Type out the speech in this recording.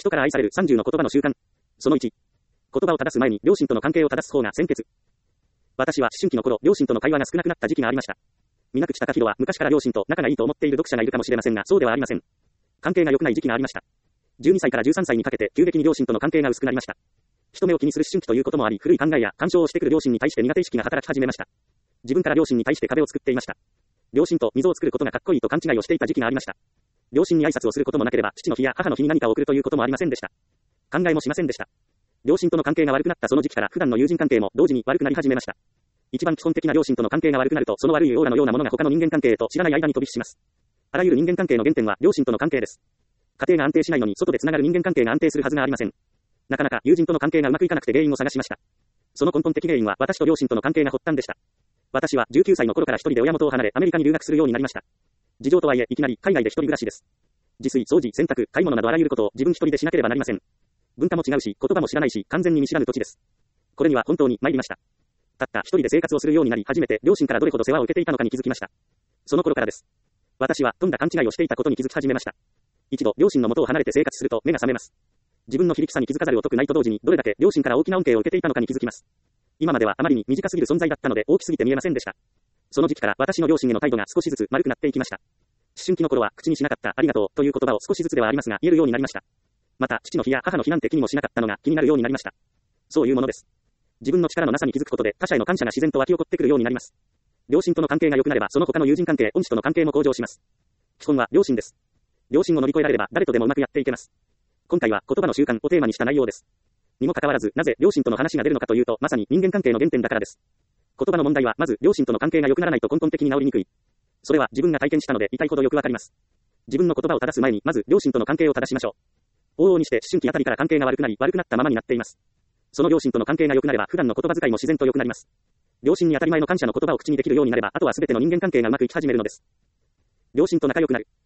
人から愛される30の言葉の習慣。その1。言葉を正す前に両親との関係を正す方が先決。私は思春期の頃、両親との会話が少なくなった時期がありました。水口貴弘は昔から両親と仲がいいと思っている読者がいるかもしれませんが、そうではありません。関係が良くない時期がありました。12歳から13歳にかけて急激に両親との関係が薄くなりました。人目を気にする思春期ということもあり、古い考えや干渉をしてくる両親に対して苦手意識が働き始めました。自分から両親に対して壁を作っていました。両親と溝を作ることがかっこいいと勘違いをしていた時期がありました。両親に挨拶をすることもなければ、父の日や母の日に何かを送るということもありませんでした。考えもしませんでした。両親との関係が悪くなったその時期から普段の友人関係も同時に悪くなり始めました。一番基本的な両親との関係が悪くなると、その悪いオーラのようなものが他の人間関係へと知らない間に飛び火します。あらゆる人間関係の原点は両親との関係です。家庭が安定しないのに外でつながる人間関係が安定するはずがありません。なかなか友人との関係がうまくいかなくて原因を探しました。その根本的原因は私と両親との関係が発端でした。私は19歳の頃から一人で親元を離れアメリカに留学するようになりました。事情とはいえいきなり海外で一人暮らしです。自炊、掃除、洗濯、買い物などあらゆることを自分一人でしなければなりません。文化も違うし、言葉も知らないし、完全に見知らぬ土地です。これには本当に参りました。たった一人で生活をするようになり、初めて両親からどれほど世話を受けていたのかに気づきました。その頃からです。私はとんだ勘違いをしていたことに気づき始めました。一度両親の元を離れて生活すると目が覚めます。自分の非力さに気づかざるを得ないと同時に、どれだけ両親から大きな恩恵を受けていたのかに気づきます。今まではあまりに短すぎる存在だったので大きすぎて見えませんでした。その時期から私の両親への態度が少しずつ丸くなっていきました。思春期の頃は口にしなかったありがとうという言葉を少しずつではありますが言えるようになりました。また父の日や母の日なんて気にもしなかったのが気になるようになりました。そういうものです。自分の力のなさに気づくことで他者への感謝が自然と湧き起こってくるようになります。両親との関係が良くなればその他の友人関係、恩師との関係も向上します。基本は両親です。両親を乗り越えられれば誰とでもうまくやっていけます。今回は言葉の習慣をテーマにした内容です。にもかかわらずなぜ両親との話が出るのかというと、まさに人間関係の原点だからです。言葉の問題はまず両親との関係が良くならないと根本的に治りにくい。それは自分が体験したので痛いほどよくわかります。自分の言葉を正す前にまず両親との関係を正しましょう。往々にして思春期あたりから関係が悪くなり、悪くなったままになっています。その両親との関係が良くなれば普段の言葉遣いも自然と良くなります。両親に当たり前の感謝の言葉を口にできるようになれば、あとは全ての人間関係がうまくいき始めるのです。両親と仲良くなる。